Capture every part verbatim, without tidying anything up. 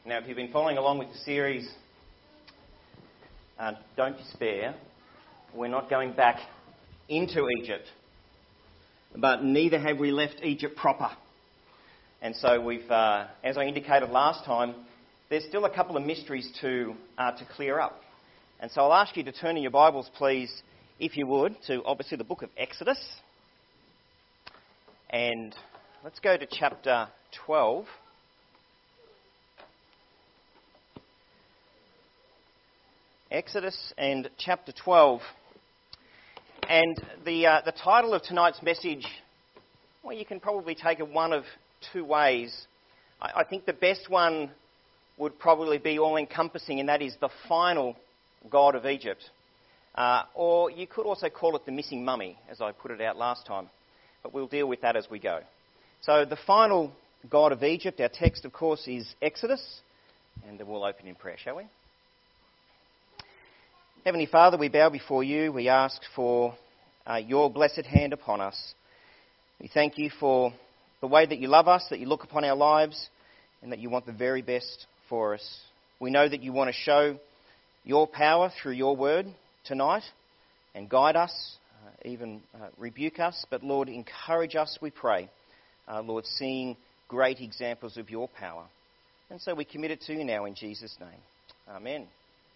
Now, if you've been following along with the series, uh, don't despair. We're not going back into Egypt, but neither have we left Egypt proper. And so we've, uh, as I indicated last time, there's still a couple of mysteries to uh, to clear up. And so I'll ask you to turn in your Bibles, please, if you would, to obviously the book of Exodus. And let's go to chapter twelve. Exodus and chapter twelve. And the uh, the title of tonight's message, well, you can probably take it one of two ways. I, I think the best one would probably be all-encompassing, and that is the final God of Egypt. Uh, or you could also call it the missing mummy, as I put it out last time. But we'll deal with that as we go. So the final God of Egypt, our text, of course, is Exodus. And then we'll open in prayer, shall we? Heavenly Father, we bow before you. We ask for uh, your blessed hand upon us. We thank you for the way that you love us, that you look upon our lives, and that you want the very best for us. We know that you want to show your power through your word tonight and guide us, uh, even uh, rebuke us. But Lord, encourage us, we pray. Uh, Lord, seeing great examples of your power. And so we commit it to you now in Jesus' name. Amen.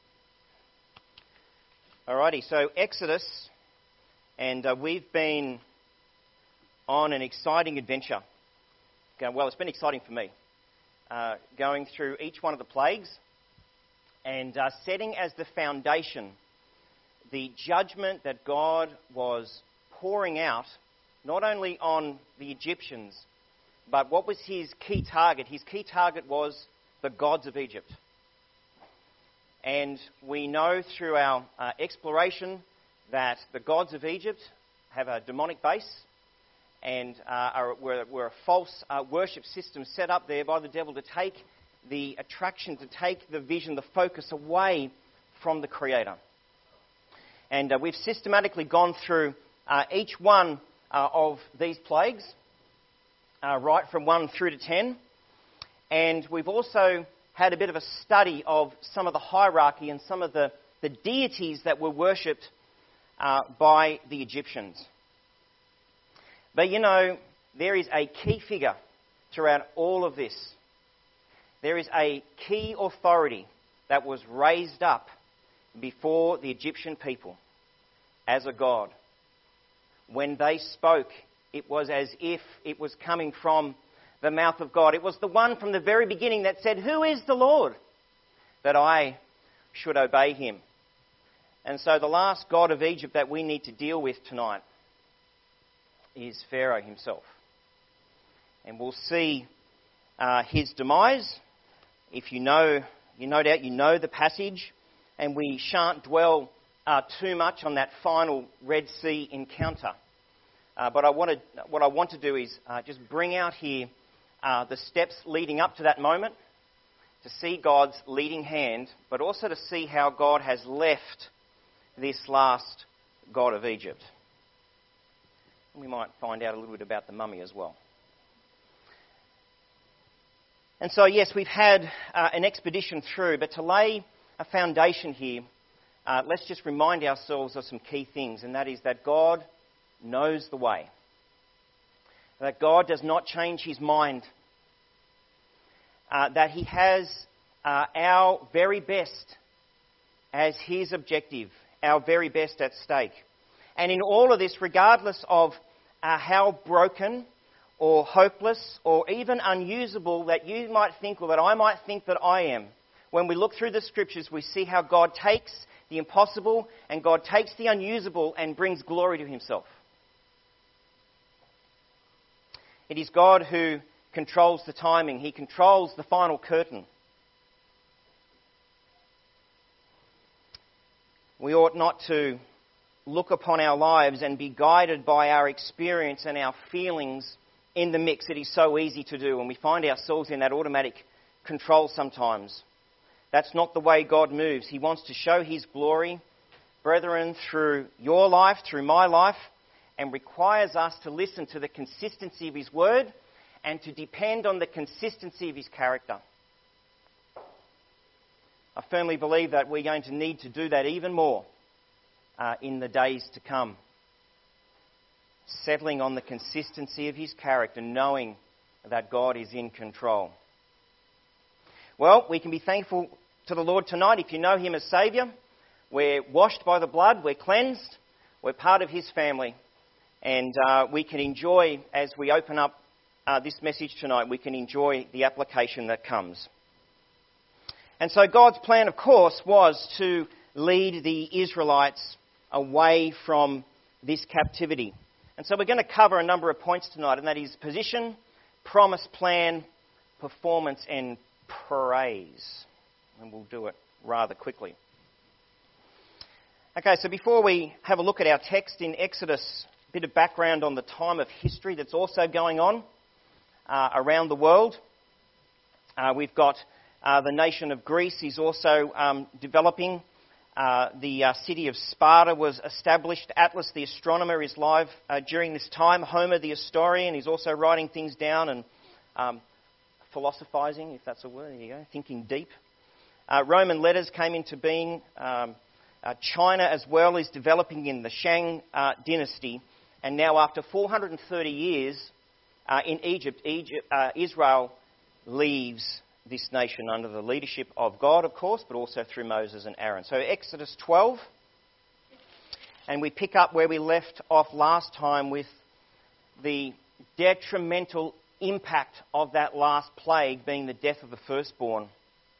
Alrighty, so Exodus, and uh, we've been on an exciting adventure. Well, it's been exciting for me, uh, going through each one of the plagues and uh, setting as the foundation the judgment that God was pouring out, not only on the Egyptians, but what was his key target? His key target was the gods of Egypt. And we know through our uh, exploration that the gods of Egypt have a demonic base and uh, are, were, were a false uh, worship system set up there by the devil to take the attraction, to take the vision, the focus away from the Creator. And uh, we've systematically gone through uh, each one uh, of these plagues, uh, right from one through to ten. And we've also had a bit of a study of some of the hierarchy and some of the, the deities that were worshipped uh, by the Egyptians. But you know, there is a key figure throughout all of this. There is a key authority that was raised up before the Egyptian people as a god. When they spoke, it was as if it was coming from the mouth of God. It was the one from the very beginning that said, "Who is the Lord that I should obey him?" And so the last god of Egypt that we need to deal with tonight is Pharaoh himself. And we'll see uh, his demise. If you know, you no doubt you know the passage, and we shan't dwell uh, too much on that final Red Sea encounter. Uh, but I wanted, what I want to do is uh, just bring out here uh, the steps leading up to that moment, to see God's leading hand, but also to see how God has left this last god of Egypt. We might find out a little bit about the mummy as well. And so, yes, we've had uh, an expedition through, but to lay a foundation here, uh, let's just remind ourselves of some key things, and that is that God knows the way. That God does not change his mind. Uh, that he has uh, our very best as his objective, our very best at stake. And in all of this, regardless of uh, how broken or hopeless or even unusable that you might think or that I might think that I am, when we look through the Scriptures, we see how God takes the impossible and God takes the unusable and brings glory to himself. It is God who controls the timing. He controls the final curtain. We ought not to look upon our lives and be guided by our experience and our feelings in the mix. It is so easy to do, and we find ourselves in that automatic control sometimes. That's not the way God moves. He wants to show his glory, brethren, through your life, through my life, and requires us to listen to the consistency of his word and to depend on the consistency of his character. I firmly believe that we're going to need to do that even more uh, in the days to come. Settling on the consistency of his character, knowing that God is in control. Well, we can be thankful to the Lord tonight. If you know him as Saviour, we're washed by the blood, we're cleansed, we're part of his family. And uh, we can enjoy, as we open up uh, this message tonight, we can enjoy the application that comes. And so God's plan, of course, was to lead the Israelites away from this captivity. And so we're going to cover a number of points tonight, and that is position, promise, plan, performance, and praise. And we'll do it rather quickly. Okay, so before we have a look at our text in Exodus, a bit of background on the time of history that's also going on uh, around the world. Uh, we've got uh, the nation of Greece is also um, developing. Uh, the uh, city of Sparta was established. Atlas the astronomer is live uh, during this time. Homer the historian is also writing things down and um, philosophizing, if that's a word, there you go, thinking deep. Uh, Roman letters came into being. Um, uh, China as well is developing in the Shang uh, dynasty. And now after four hundred thirty years uh, in Egypt, Egypt uh, Israel leaves this nation under the leadership of God, of course, but also through Moses and Aaron. So Exodus twelve, and we pick up where we left off last time with the detrimental impact of that last plague being the death of the firstborn.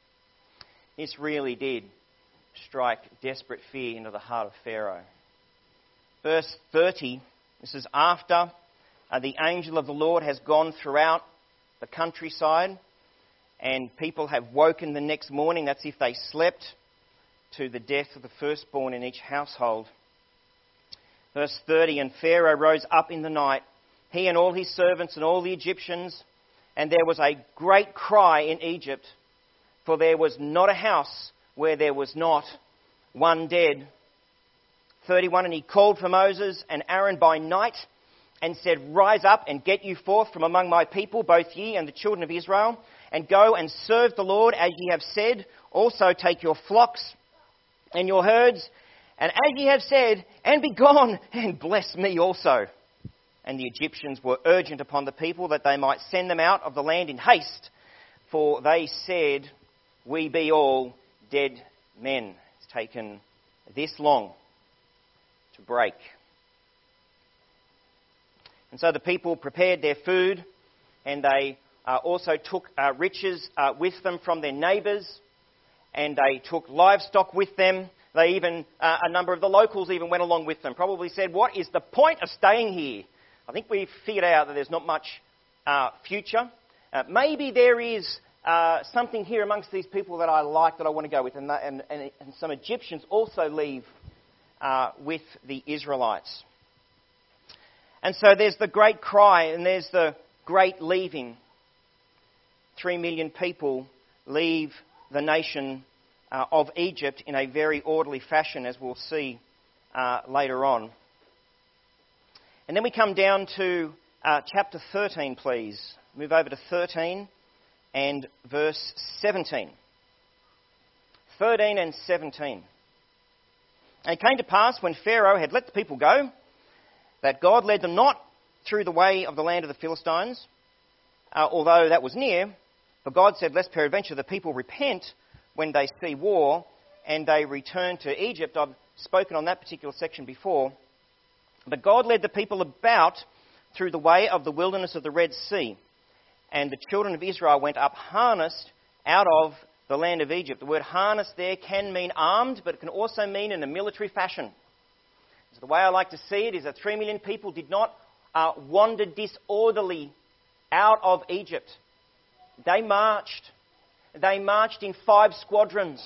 This really did strike desperate fear into the heart of Pharaoh. Verse thirty, this is after uh, the angel of the Lord has gone throughout the countryside, and people have woken the next morning, that's if they slept, to the death of the firstborn in each household. Verse thirty, and Pharaoh rose up in the night, he and all his servants and all the Egyptians, and there was a great cry in Egypt, for there was not a house where there was not one dead. thirty-one, and he called for Moses and Aaron by night, and said, rise up and get you forth from among my people, both ye and the children of Israel, and go and serve the Lord as ye have said. Also take your flocks and your herds, and as ye have said, and be gone, and bless me also. And the Egyptians were urgent upon the people that they might send them out of the land in haste, for they said, we be all dead men. It's taken this long to break. And so the people prepared their food, and they uh, also took uh, riches uh, with them from their neighbours, and they took livestock with them. They even, uh, a number of the locals even went along with them, probably said, what is the point of staying here? I think we've figured out that there's not much uh, future. Uh, maybe there is uh, something here amongst these people that I like, that I want to go with. And, that, and, and, and some Egyptians also leave uh, with the Israelites. And so there's the great cry, and there's the great leaving. Three million people leave the nation uh, of Egypt in a very orderly fashion, as we'll see uh, later on. And then we come down to uh, chapter thirteen, please. Move over to thirteen and verse seventeen. thirteen and seventeen. And it came to pass, when Pharaoh had let the people go, that God led them not through the way of the land of the Philistines, uh, although that was near. For God said, lest peradventure the people repent when they see war, and they return to Egypt. I've spoken on that particular section before. But God led the people about through the way of the wilderness of the Red Sea. And the children of Israel went up harnessed out of the land of Egypt. The word harnessed there can mean armed, but it can also mean in a military fashion. So the way I like to see it is that three million people did not uh, wander disorderly out of Egypt. They marched. They marched in five squadrons.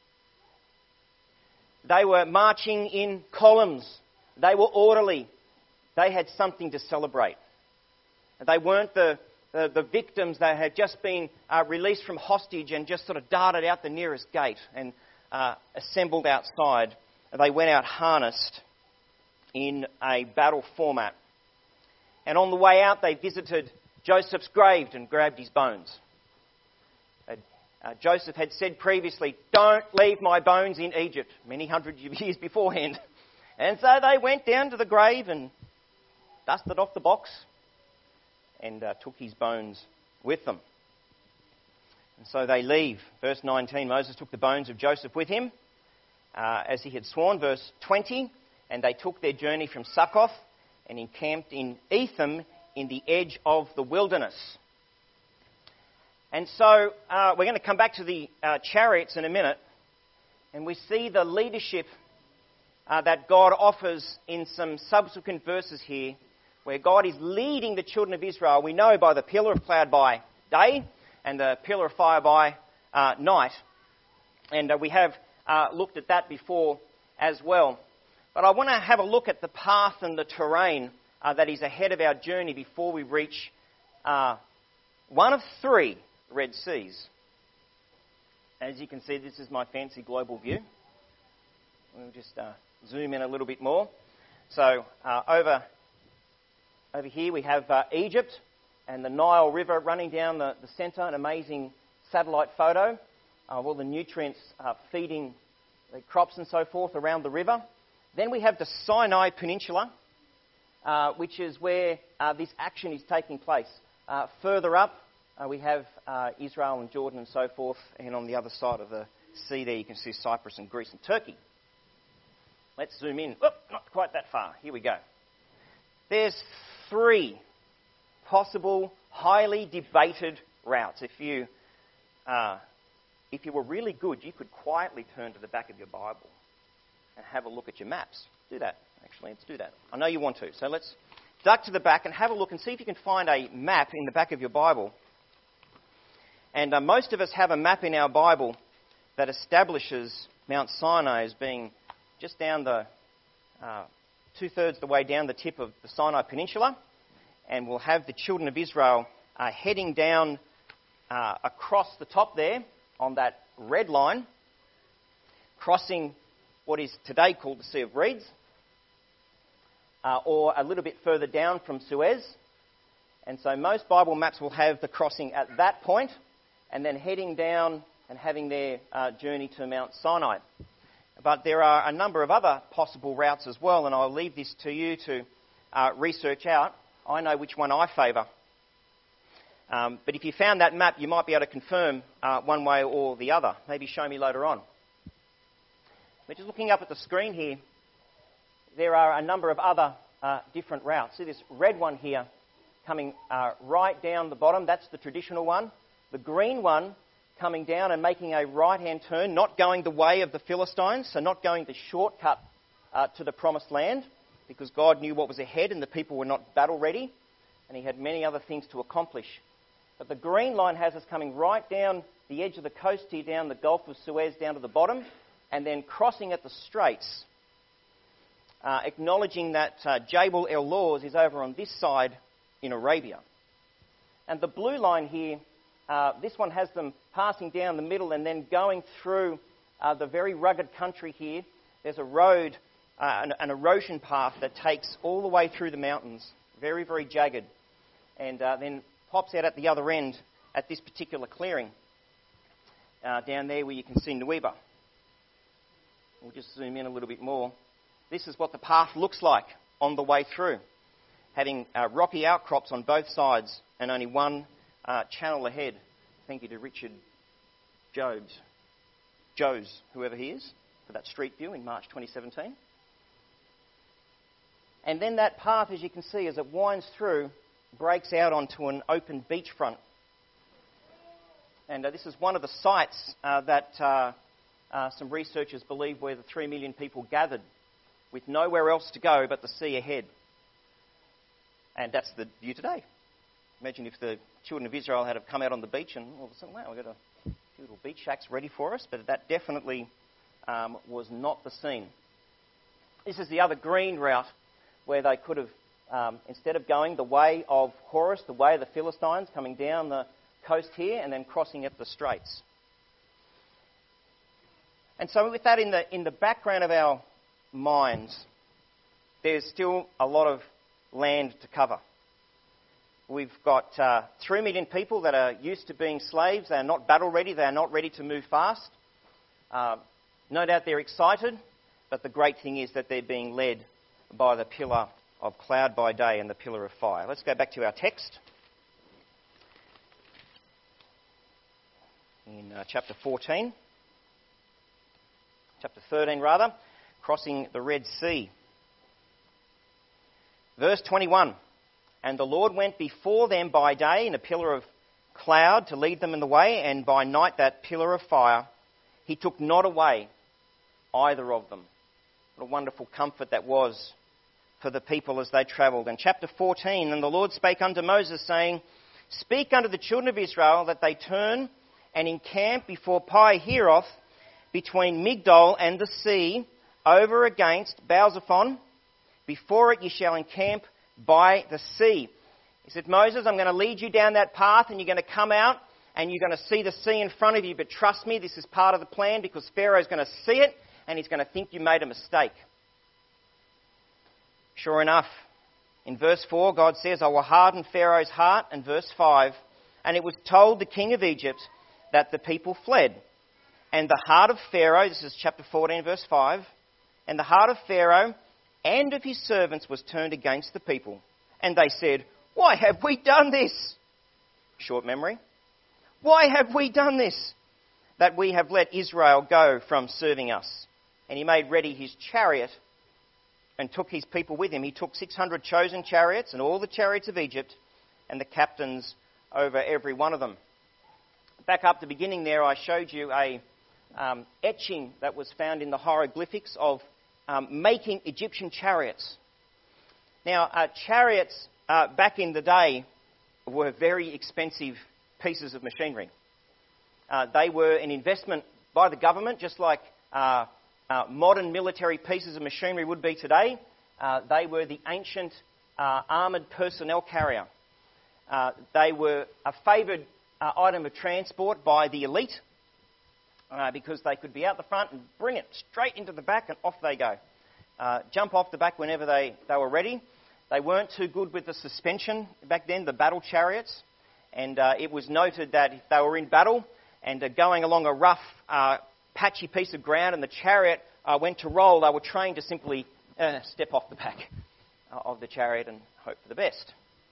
They were marching in columns. They were orderly. They had something to celebrate. They weren't the, the, the victims that had just been uh, released from hostage and just sort of darted out the nearest gate and uh, assembled outside. They went out harnessed in a battle format. And on the way out, they visited Joseph's grave and grabbed his bones. They'd Uh, Joseph had said previously, "Don't leave my bones in Egypt," many hundreds of years beforehand. And so they went down to the grave and dusted off the box and uh, took his bones with them. And so they leave. Verse nineteen, Moses took the bones of Joseph with him, uh, as he had sworn. Verse twenty, and they took their journey from Succoth and encamped in Etham in the edge of the wilderness. And so uh, we're going to come back to the uh, chariots in a minute, and we see the leadership uh, that God offers in some subsequent verses here, where God is leading the children of Israel. We know by the pillar of cloud by day and the pillar of fire by uh, night. And uh, we have uh, looked at that before as well. But I want to have a look at the path and the terrain uh, that is ahead of our journey before we reach uh, one of three Red Seas. As you can see, this is my fancy global view. We'll just uh, zoom in a little bit more. So uh, over, over here we have uh, Egypt and the Nile River running down the, the centre, an amazing satellite photo of all the nutrients uh, feeding the crops and so forth around the river. Then we have the Sinai Peninsula, uh, which is where uh, this action is taking place. Uh, further up, uh, we have uh, Israel and Jordan and so forth, and on the other side of the sea there you can see Cyprus and Greece and Turkey. Let's zoom in. Oh, not quite that far. Here we go. There's three possible, highly debated routes. If you, uh, if you were really good, you could quietly turn to the back of your Bible and have a look at your maps. Do that, actually. Let's do that. I know you want to. So let's duck to the back and have a look and see if you can find a map in the back of your Bible. And uh, most of us have a map in our Bible that establishes Mount Sinai as being just down the, uh, two-thirds the way down the tip of the Sinai Peninsula. And we'll have the children of Israel uh, heading down uh, across the top there on that red line, crossing what is today called the Sea of Reeds, uh, or a little bit further down from Suez. And so most Bible maps will have the crossing at that point, and then heading down and having their uh, journey to Mount Sinai. But there are a number of other possible routes as well, and I'll leave this to you to uh, research out. I know which one I favour. Um, but if you found that map, you might be able to confirm uh, one way or the other. Maybe show me later on. But just looking up at the screen here, there are a number of other uh, different routes. See this red one here coming uh, right down the bottom. That's the traditional one. The green one coming down and making a right-hand turn, not going the way of the Philistines, so not going the shortcut uh, to the promised land, because God knew what was ahead and the people were not battle ready, and he had many other things to accomplish. But the green line has us coming right down the edge of the coast here, down the Gulf of Suez, down to the bottom, and then crossing at the Straits, uh, acknowledging that uh, Jabal el-Lawz is over on this side in Arabia. And the blue line here, uh, this one has them passing down the middle and then going through uh, the very rugged country here. There's a road, uh, an, an erosion path that takes all the way through the mountains, very, very jagged, and uh, then pops out at the other end at this particular clearing, uh, down there where you can see Nueva. We'll just zoom in a little bit more. This is what the path looks like on the way through, having uh, rocky outcrops on both sides and only one uh, channel ahead. Thank you to Richard Jobs, Joes, whoever he is, for that street view in March twenty seventeen. And then that path, as you can see, as it winds through, breaks out onto an open beachfront. And uh, this is one of the sites uh, that uh, uh, some researchers believe where the three million people gathered with nowhere else to go but the sea ahead. And that's the view today. Imagine if the children of Israel had have come out on the beach and all of a sudden, wow, we've got a few little beach shacks ready for us, but that definitely um, was not the scene. This is the other green route where they could have, um, instead of going the way of Horus, the way of the Philistines, coming down the coast here and then crossing at the Straits. And so with that in the in the background of our minds, there's still a lot of land to cover. We've got uh, three million people that are used to being slaves. They are not battle ready. They are not ready to move fast. Uh, no doubt they're excited, but the great thing is that they're being led by the pillar of cloud by day and the pillar of fire. Let's go back to our text in uh, chapter fourteen. Chapter thirteen, rather, crossing the Red Sea. Verse twenty-one. And the Lord went before them by day in a pillar of cloud to lead them in the way, and by night that pillar of fire. He took not away either of them. What a wonderful comfort that was for the people as they travelled. And chapter fourteen, and the Lord spake unto Moses, saying, Speak unto the children of Israel that they turn and encamp before Pi-Hahiroth, between Migdol and the sea, over against Baal-zephon. Before it ye shall encamp by the sea. He said, Moses, I'm going to lead you down that path, and you're going to come out and you're going to see the sea in front of you, but trust me, this is part of the plan, because Pharaoh's going to see it and he's going to think you made a mistake. Sure enough, in verse four, God says, I will harden Pharaoh's heart, and verse five, and it was told the king of Egypt that the people fled. And the heart of Pharaoh, this is chapter fourteen, verse five, and the heart of Pharaoh and of his servants was turned against the people. And they said, Why have we done this? Short memory. Why have we done this? That we have let Israel go from serving us. And he made ready his chariot and took his people with him. He took six hundred chosen chariots and all the chariots of Egypt and the captains over every one of them. Back up the beginning there, I showed you a um, etching that was found in the hieroglyphics of um, making Egyptian chariots. Now, uh, chariots uh, back in the day were very expensive pieces of machinery. Uh, they were an investment by the government, just like uh, uh, modern military pieces of machinery would be today. Uh, they were the ancient uh, armoured personnel carrier. Uh, they were a favoured uh, item of transport by the elite uh, because they could be out the front and bring it straight into the back, and off they go. Uh, jump off the back whenever they, they were ready. They weren't too good with the suspension back then, the battle chariots. And uh, it was noted that if they were in battle and uh, going along a rough, uh, patchy piece of ground and the chariot uh, went to roll, they were trained to simply uh, step off the back uh, of the chariot and hope for the best.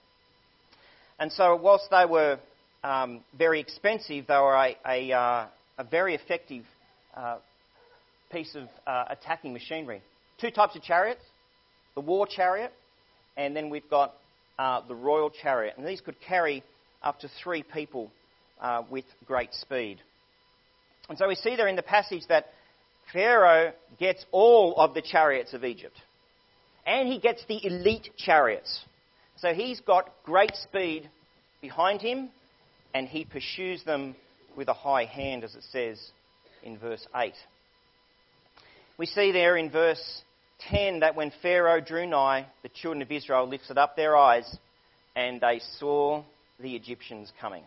And so whilst they were um, very expensive, they were a, a, uh, a very effective uh, piece of uh, attacking machinery. Two types of chariots, the war chariot, and then we've got uh, the royal chariot. And these could carry up to three people uh, with great speed. And so we see there in the passage that Pharaoh gets all of the chariots of Egypt. And he gets the elite chariots. So he's got great speed behind him, and he pursues them with a high hand, as it says in verse eight. We see there in verse ten that when Pharaoh drew nigh, the children of Israel lifted up their eyes, and they saw the Egyptians coming.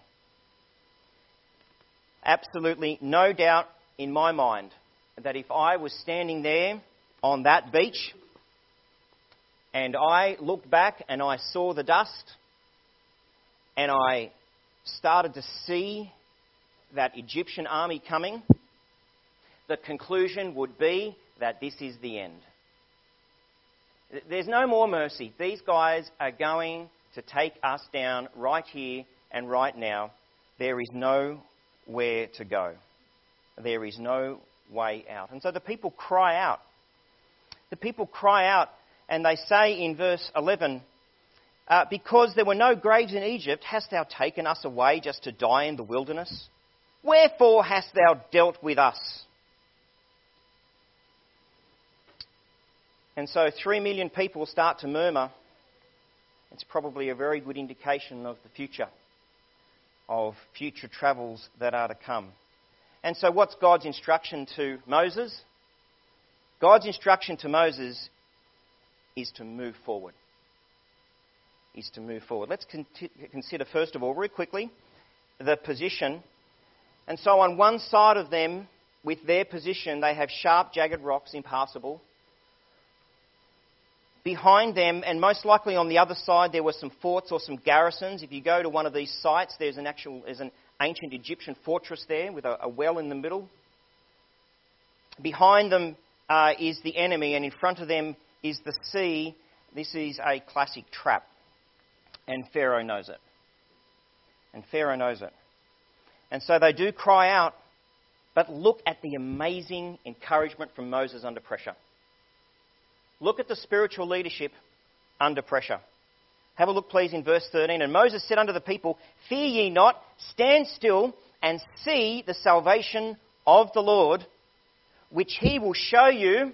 Absolutely no doubt in my mind that if I was standing there on that beach and I looked back and I saw the dust and I started to see that Egyptian army coming, the conclusion would be that this is the end. There's no more mercy. These guys are going to take us down right here and right now. There is nowhere to go. There is no way out. And so the people cry out. The people cry out, and they say in verse eleven, uh, because there were no graves in Egypt, hast thou taken us away just to die in the wilderness? Wherefore hast thou dealt with us? And so three million people start to murmur. It's probably a very good indication of the future, of future travels that are to come. And so what's God's instruction to Moses? God's instruction to Moses is to move forward. Is to move forward. Let's con- consider first of all, very quickly, the position. And so on one side of them, with their position, they have sharp, jagged rocks, impassable. Behind them, and most likely on the other side, there were some forts or some garrisons. If you go to one of these sites, there's an actual, there's an ancient Egyptian fortress there with a, a well in the middle. Behind them uh, is the enemy, and in front of them is the sea. This is a classic trap, and Pharaoh knows it. And Pharaoh knows it. And so they do cry out, but look at the amazing encouragement from Moses under pressure. Look at the spiritual leadership under pressure. Have a look, please, in verse thirteen. And Moses said unto the people, Fear ye not, stand still and see the salvation of the Lord, which he will show you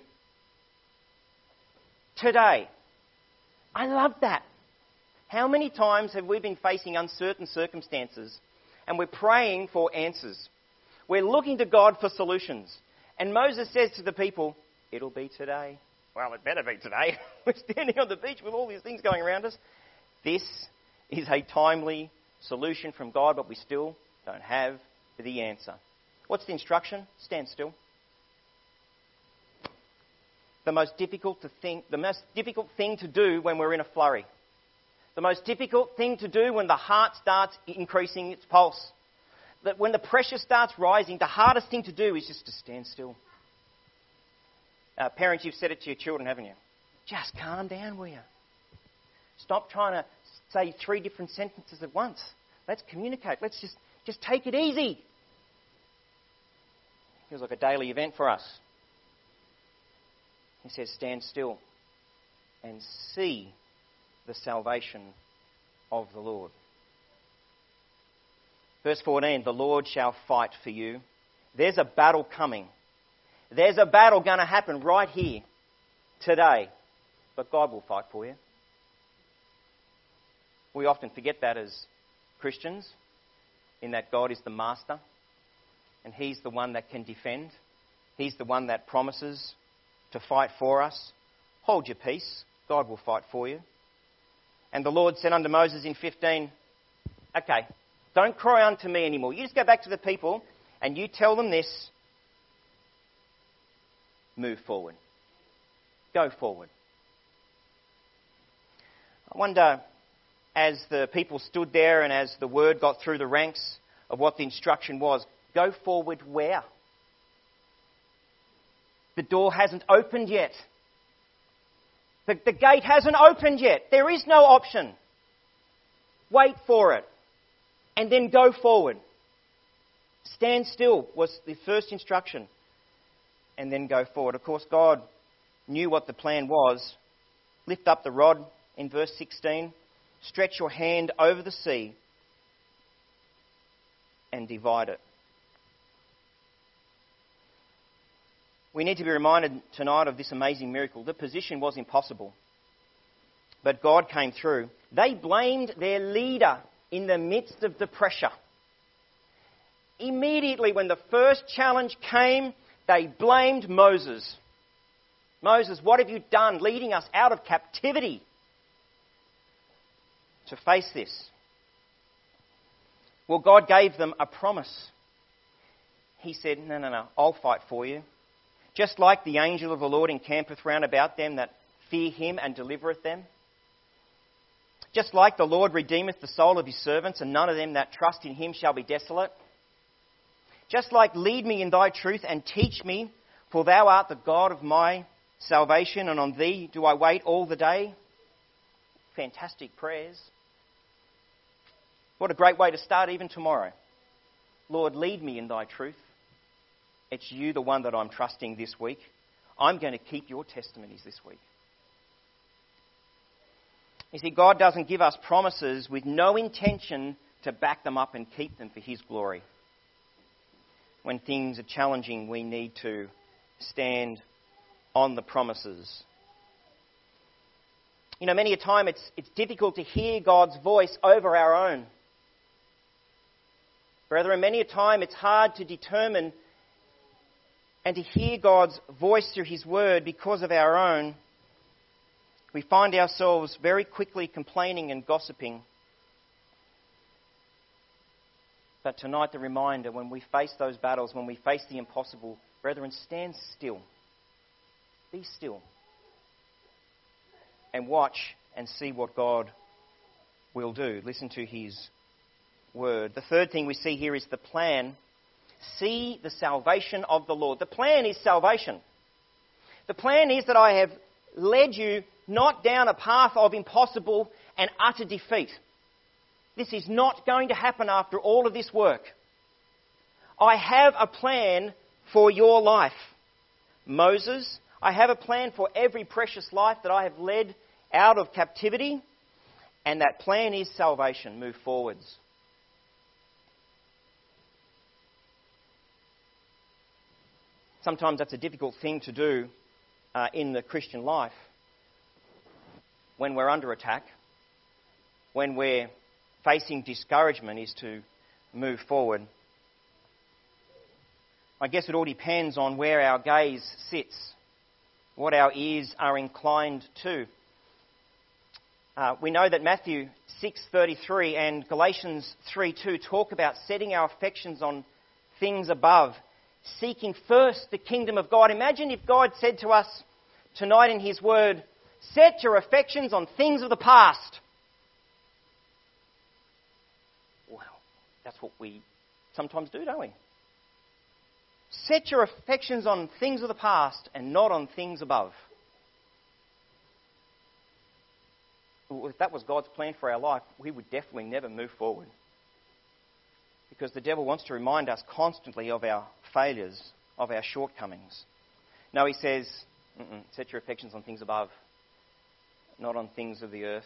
today. I love that. How many times have we been facing uncertain circumstances and we're praying for answers? We're looking to God for solutions. And Moses says to the people, it'll be today. Well, it better be today. We're standing on the beach with all these things going around us. This is a timely solution from God, but we still don't have the answer. What's the instruction? Stand still. The most difficult to think, the most difficult thing to do when we're in a flurry. The most difficult thing to do when the heart starts increasing its pulse. That when the pressure starts rising, the hardest thing to do is just to stand still. Uh, parents, you've said it to your children, haven't you? Just calm down, will you? Stop trying to say three different sentences at once. Let's communicate. Let's just, just take it easy. Feels like a daily event for us. He says, stand still and see the salvation of the Lord. Verse fourteen, the Lord shall fight for you. There's a battle coming. There's a battle going to happen right here, today. But God will fight for you. We often forget that as Christians, in that God is the master, and He's the one that can defend. He's the one that promises to fight for us. Hold your peace. God will fight for you. And the Lord said unto Moses in fifteen, okay, don't cry unto me anymore. You just go back to the people and you tell them this. Move forward. Go forward. I wonder, as the people stood there and as the word got through the ranks of what the instruction was, go forward where? The door hasn't opened yet. The, the gate hasn't opened yet. There is no option. Wait for it. And then go forward. Stand still was the first instruction. And then go forward. Of course, God knew what the plan was. Lift up the rod in verse sixteen. Stretch your hand over the sea and divide it. We need to be reminded tonight of this amazing miracle. The position was impossible, but God came through. They blamed their leader in the midst of the pressure. Immediately when the first challenge came, they blamed Moses. Moses, what have you done leading us out of captivity to face this? Well, God gave them a promise. He said, no, no, no, I'll fight for you. Just like the angel of the Lord encampeth round about them that fear him and delivereth them. Just like the Lord redeemeth the soul of his servants, and none of them that trust in him shall be desolate. Just like lead me in thy truth and teach me, for thou art the God of my salvation, and on thee do I wait all the day. Fantastic prayers. What a great way to start even tomorrow. Lord, lead me in thy truth. It's you, the one that I'm trusting this week. I'm going to keep your testimonies this week. You see, God doesn't give us promises with no intention to back them up and keep them for his glory. When things are challenging, we need to stand on the promises. You know, many a time it's, it's difficult to hear God's voice over our own. Brethren, many a time it's hard to determine and to hear God's voice through his word because of our own. We find ourselves very quickly complaining and gossiping. But tonight the reminder, when we face those battles, when we face the impossible, brethren, stand still. Be still. and watch and see what God will do. Listen to his word. The third thing we see here is the plan. See the salvation of the Lord. The plan is salvation. The plan is that I have led you not down a path of impossible and utter defeat. This is not going to happen after all of this work. I have a plan for your life. Moses, I have a plan for every precious life that I have led out of captivity, and that plan is salvation. Move forwards. Sometimes that's a difficult thing to do uh, in the Christian life. When we're under attack, when we're facing discouragement, is to move forward. I guess it all depends on where our gaze sits, what our ears are inclined to. Uh, we know that Matthew six thirty-three and Galatians three two talk about setting our affections on things above, seeking first the kingdom of God. Imagine if God said to us tonight in his word, set your affections on things of the past. Well, that's what we sometimes do, don't we? Set your affections on things of the past and not on things above. If that was God's plan for our life, we would definitely never move forward. Because the devil wants to remind us constantly of our failures, of our shortcomings. No, he says, set your affections on things above, not on things of the earth.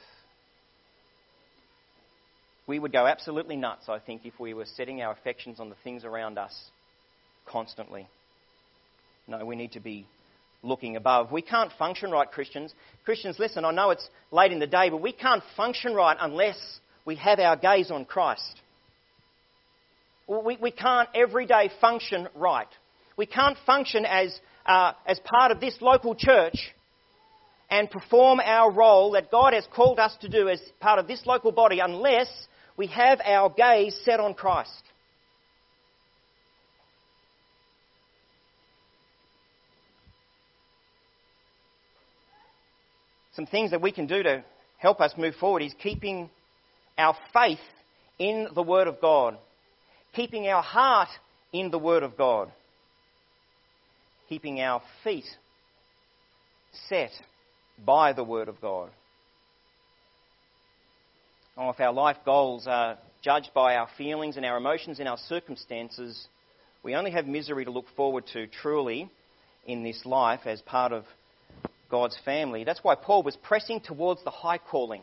We would go absolutely nuts, I think, if we were setting our affections on the things around us constantly. No, we need to be looking above. We can't function right, Christians. Christians, listen, I know it's late in the day, but we can't function right unless we have our gaze on Christ. We, we can't every day function right. We can't function as, uh, as part of this local church and perform our role that God has called us to do as part of this local body unless we have our gaze set on Christ. Some things that we can do to help us move forward is keeping our faith in the Word of God, keeping our heart in the Word of God, keeping our feet set by the Word of God. Oh, if our life goals are judged by our feelings and our emotions and our circumstances, we only have misery to look forward to truly in this life as part of God's family. That's why Paul was pressing towards the high calling.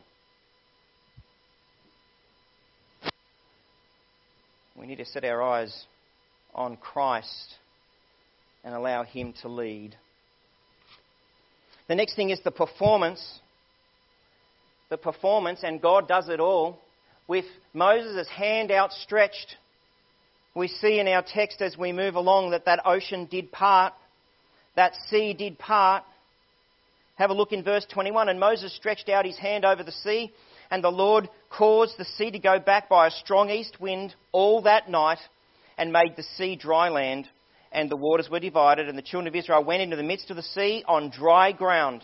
We need to set our eyes on Christ and allow him to lead. The next thing is the performance. The performance, and God does it all. With Moses' hand outstretched, we see in our text as we move along that that ocean did part, that sea did part. Have a look in verse twenty-one. And Moses stretched out his hand over the sea, and the Lord caused the sea to go back by a strong east wind all that night, and made the sea dry land, and the waters were divided, and the children of Israel went into the midst of the sea on dry ground.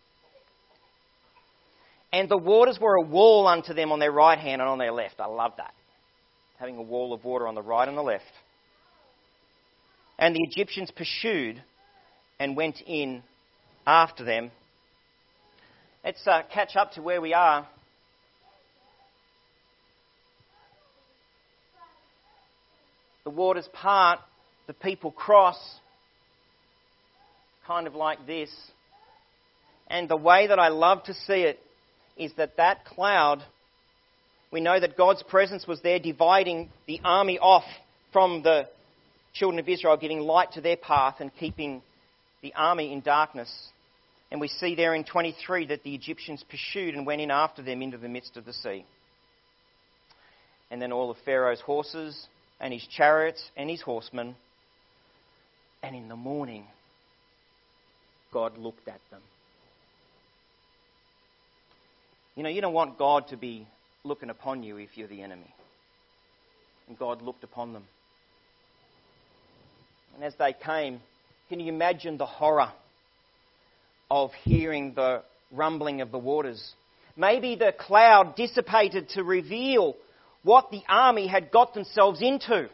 And the waters were a wall unto them on their right hand and on their left. I love that. Having a wall of water on the right and the left. And the Egyptians pursued and went in after them. Let's uh, catch up to where we are. The waters part, the people cross, kind of like this. And the way that I love to see it is that that cloud, we know that God's presence was there dividing the army off from the children of Israel, giving light to their path and keeping the army in darkness. And we see there in twenty-three that the Egyptians pursued and went in after them into the midst of the sea. And then all of Pharaoh's horses and his chariots and his horsemen. And in the morning, God looked at them. You know, you don't want God to be looking upon you if you're the enemy. And God looked upon them. And as they came, can you imagine the horror of hearing the rumbling of the waters. Maybe the cloud dissipated to reveal what the army had got themselves into.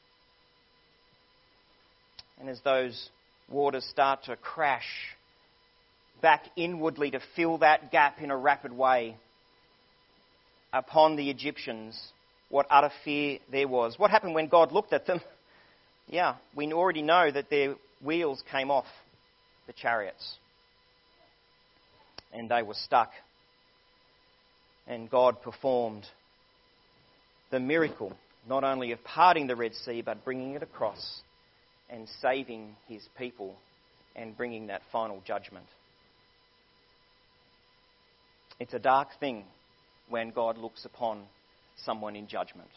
And as those waters start to crash back inwardly to fill that gap in a rapid way upon the Egyptians, what utter fear there was. What happened when God looked at them? Yeah, we already know that their wheels came off the chariots and they were stuck. And God performed the miracle, not only of parting the Red Sea, but bringing it across and saving his people and bringing that final judgment. It's a dark thing when God looks upon someone in judgment.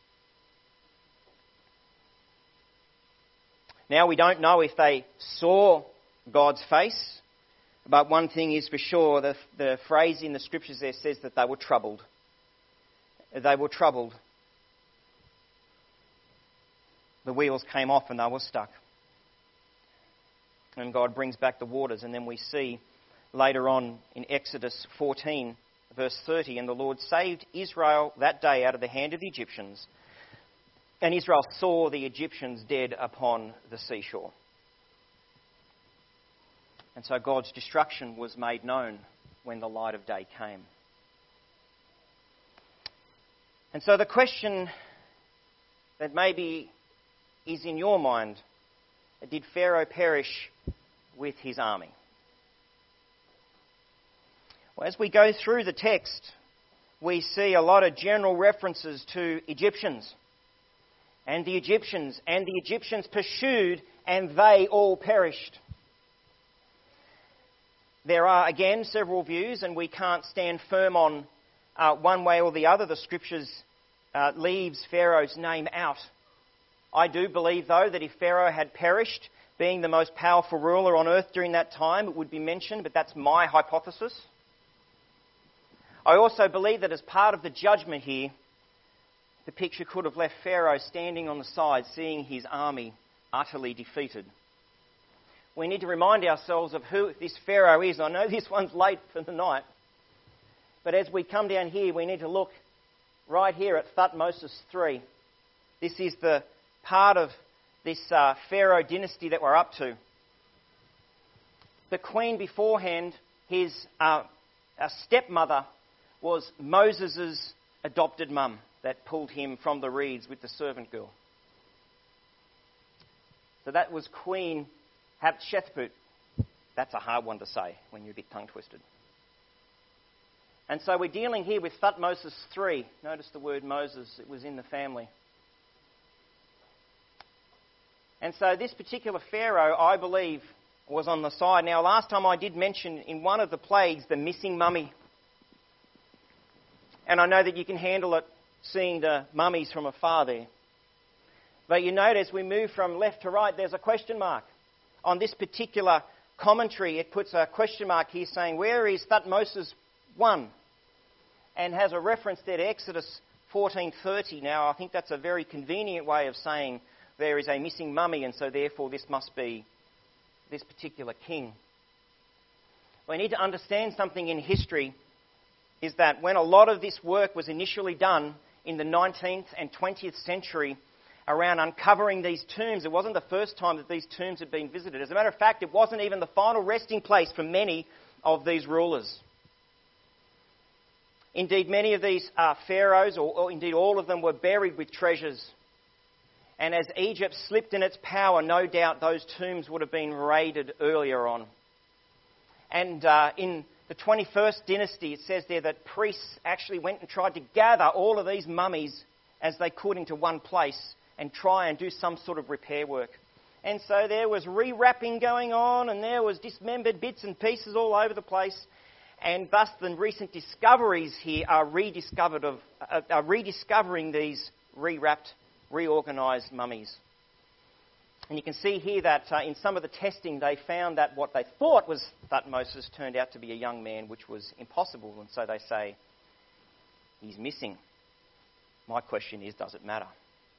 Now, we don't know if they saw God's face, but one thing is for sure, the, the phrase in the scriptures there says that they were troubled. They were troubled. The wheels came off and they were stuck. And God brings back the waters, and then we see later on in Exodus fourteen, verse thirty, and the Lord saved Israel that day out of the hand of the Egyptians, and Israel saw the Egyptians dead upon the seashore. And so God's destruction was made known when the light of day came. And so the question that maybe is in your mind, did Pharaoh perish with his army? Well, as we go through the text, we see a lot of general references to Egyptians. And the Egyptians, and the Egyptians pursued, and they all perished. There are, again, several views, and we can't stand firm on uh, one way or the other. The Scriptures uh, leaves Pharaoh's name out. I do believe, though, that if Pharaoh had perished, being the most powerful ruler on earth during that time, it would be mentioned, but that's my hypothesis. I also believe that as part of the judgment here, the picture could have left Pharaoh standing on the side, seeing his army utterly defeated. We need to remind ourselves of who this Pharaoh is. I know this one's late for the night, but as we come down here, we need to look right here at Thutmose three. This is the part of this uh, Pharaoh dynasty that we're up to. The queen beforehand, his uh, stepmother, was Moses' adopted mum that pulled him from the reeds with the servant girl. So that was Queen Hatshepsut. That's a hard one to say when you're a bit tongue-twisted. And so we're dealing here with Thutmose three. Notice the word Moses, it was in the family. And so this particular Pharaoh, I believe, was on the side. Now, last time I did mention in one of the plagues the missing mummy. And I know that you can handle it seeing the mummies from afar there. But you notice we move from left to right, there's a question mark. On this particular commentary, it puts a question mark here saying, where is Thutmose one? And has a reference there to Exodus fourteen thirty. Now, I think that's a very convenient way of saying there is a missing mummy, and so therefore this must be this particular king. We need to understand something in history, is that when a lot of this work was initially done in the nineteenth and twentieth century around uncovering these tombs, it wasn't the first time that these tombs had been visited. As a matter of fact, it wasn't even the final resting place for many of these rulers. Indeed, many of these uh, pharaohs, or, or indeed all of them, were buried with treasures. And as Egypt slipped in its power, no doubt those tombs would have been raided earlier on. And uh, in the twenty-first dynasty, it says there that priests actually went and tried to gather all of these mummies as they could into one place and try and do some sort of repair work. And so there was rewrapping going on, and there was dismembered bits and pieces all over the place. And thus the recent discoveries here are rediscovered of uh, are rediscovering these rewrapped, reorganised mummies. And you can see here that uh, in some of the testing they found that what they thought was Thutmose turned out to be a young man, which was impossible. And so they say, he's missing. My question is, does it matter?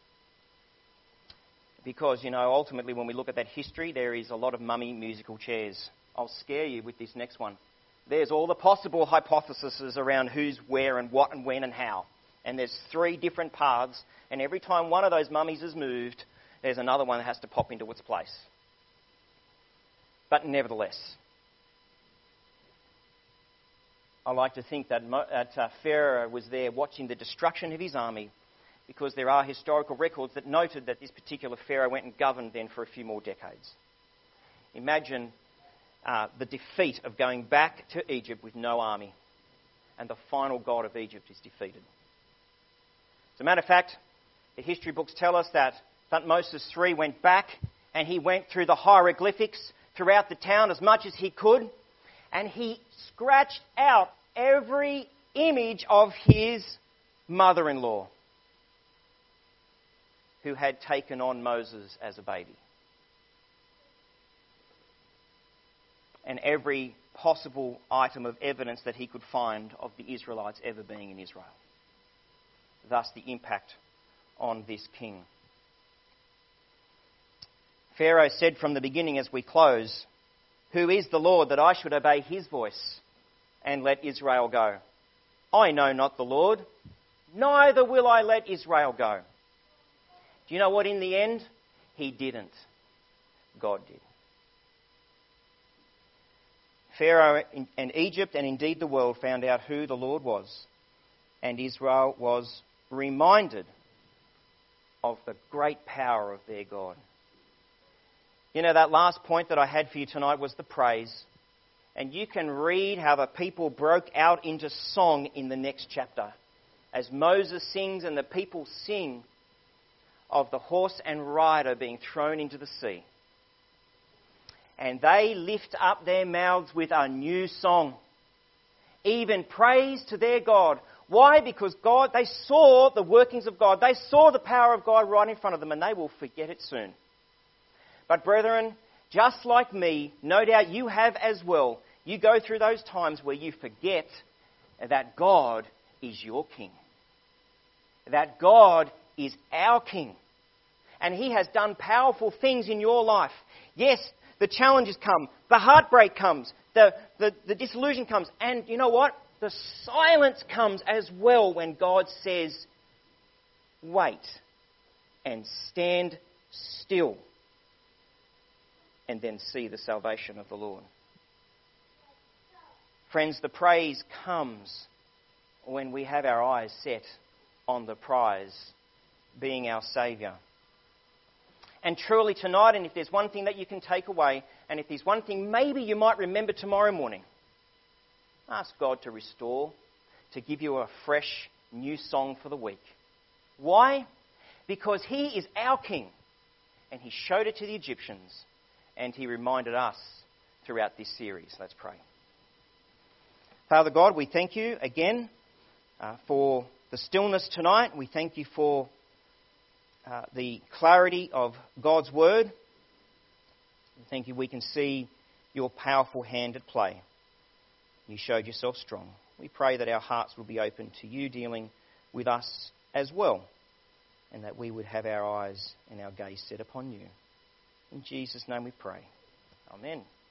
Because, you know, ultimately when we look at that history, there is a lot of mummy musical chairs. I'll scare you with this next one. there's all the possible hypotheses around who's where and what and when and how. And there's three different paths, and every time one of those mummies is moved, there's another one that has to pop into its place. But nevertheless, I like to think that, Mo- that uh, Pharaoh was there watching the destruction of his army, because there are historical records that noted that this particular Pharaoh went and governed then for a few more decades. Imagine uh, the defeat of going back to Egypt with no army, and the final god of Egypt is defeated. As a matter of fact, the history books tell us that Thutmose the third went back and he went through the hieroglyphics throughout the town as much as he could, and he scratched out every image of his mother-in-law who had taken on Moses as a baby. And every possible item of evidence that he could find of the Israelites ever being in Israel. Thus the impact on this king. Pharaoh said from the beginning as we close, "Who is the Lord that I should obey his voice and let Israel go? I know not the Lord, neither will I let Israel go." Do you know what? In the end, he didn't. God did. Pharaoh and Egypt, and indeed the world, found out who the Lord was, and Israel was reminded of the great power of their God. You know, that last point that I had for you tonight was the praise. And you can read how the people broke out into song in the next chapter. As Moses sings and the people sing of the horse and rider being thrown into the sea. And they lift up their mouths with a new song. Even praise to their God. Why? Because God, they saw the workings of God. They saw the power of God right in front of them, and they will forget it soon. But brethren, just like me, no doubt you have as well. You go through those times where you forget that God is your King. That God is our King. And He has done powerful things in your life. Yes, the challenges come. The heartbreak comes. The, the, the disillusion comes. And you know what? The silence comes as well when God says, wait and stand still. And then see the salvation of the Lord. Friends, the praise comes when we have our eyes set on the prize, being our Saviour. And truly tonight, and if there's one thing that you can take away, and if there's one thing maybe you might remember tomorrow morning, ask God to restore, to give you a fresh new song for the week. Why? Because He is our King, and He showed it to the Egyptians, and He reminded us throughout this series. Let's pray. Father God, we thank you again uh, for the stillness tonight. We thank you for uh, the clarity of God's Word. We thank you we can see your powerful hand at play. You showed yourself strong. We pray that our hearts will be open to you dealing with us as well, and that we would have our eyes and our gaze set upon you. In Jesus' name we pray. Amen.